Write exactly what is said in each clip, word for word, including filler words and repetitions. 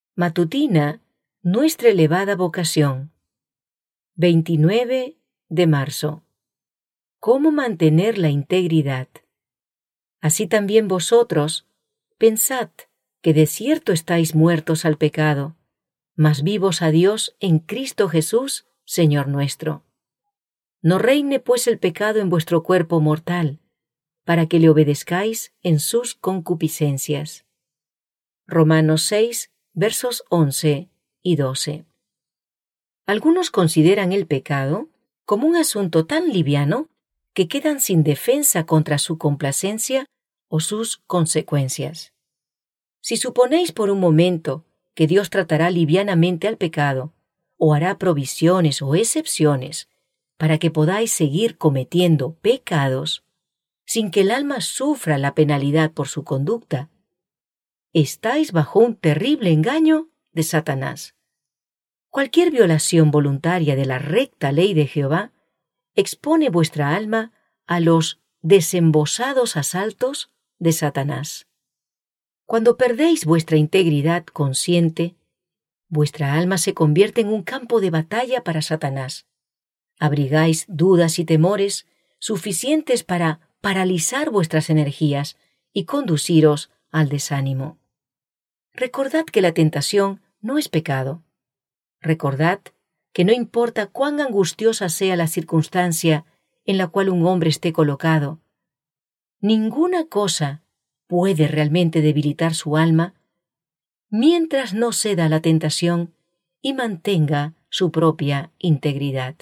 Matutina, nuestra elevada vocación. veintinueve de marzo. ¿Cómo mantener la integridad? Así también vosotros, pensad que de cierto estáis muertos al pecado, mas vivos a Dios en Cristo Jesús, Señor nuestro. No reine pues el pecado en vuestro cuerpo mortal, para que le obedezcáis en sus concupiscencias. Romanos seis, versos once y doce. Algunos consideran el pecado como un asunto tan liviano que quedan sin defensa contra su complacencia o sus consecuencias. Si suponéis por un momento que Dios tratará livianamente al pecado, o hará provisiones o excepciones para que podáis seguir cometiendo pecados sin que el alma sufra la penalidad por su conducta, estáis bajo un terrible engaño de Satanás. Cualquier violación voluntaria de la recta ley de Jehová expone vuestra alma a los desembosados asaltos de Satanás. Cuando perdéis vuestra integridad consciente, vuestra alma se convierte en un campo de batalla para Satanás. Abrigáis dudas y temores suficientes para paralizar vuestras energías y conduciros al desánimo. Recordad que la tentación no es pecado. Recordad que no importa cuán angustiosa sea la circunstancia en la cual un hombre esté colocado, ninguna cosa puede realmente debilitar su alma mientras no ceda a la tentación y mantenga su propia integridad.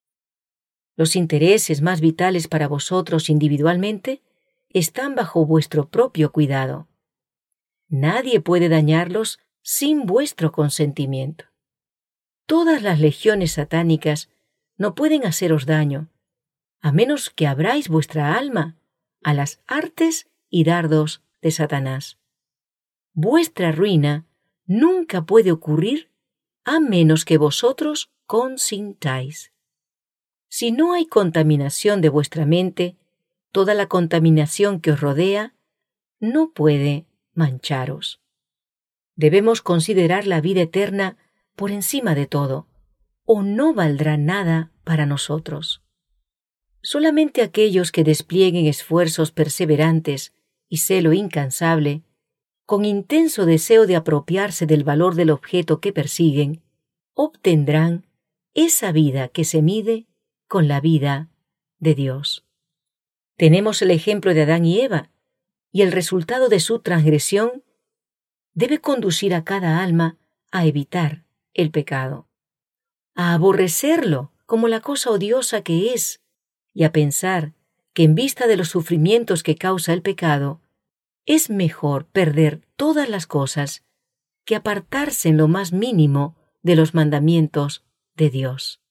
Los intereses más vitales para vosotros individualmente están bajo vuestro propio cuidado. Nadie puede dañarlos sin vuestro consentimiento. Todas las legiones satánicas no pueden haceros daño, a menos que abráis vuestra alma a las artes y dardos de Satanás. Vuestra ruina nunca puede ocurrir a menos que vosotros consintáis. Si no hay contaminación de vuestra mente, toda la contaminación que os rodea no puede mancharos. Debemos considerar la vida eterna por encima de todo, o no valdrá nada para nosotros. Solamente aquellos que desplieguen esfuerzos perseverantes y celo incansable, con intenso deseo de apropiarse del valor del objeto que persiguen, obtendrán esa vida que se mide con la vida de Dios. Tenemos el ejemplo de Adán y Eva, y el resultado de su transgresión debe conducir a cada alma a evitar el pecado, a aborrecerlo como la cosa odiosa que es, y a pensar que en vista de los sufrimientos que causa el pecado, es mejor perder todas las cosas que apartarse en lo más mínimo de los mandamientos de Dios.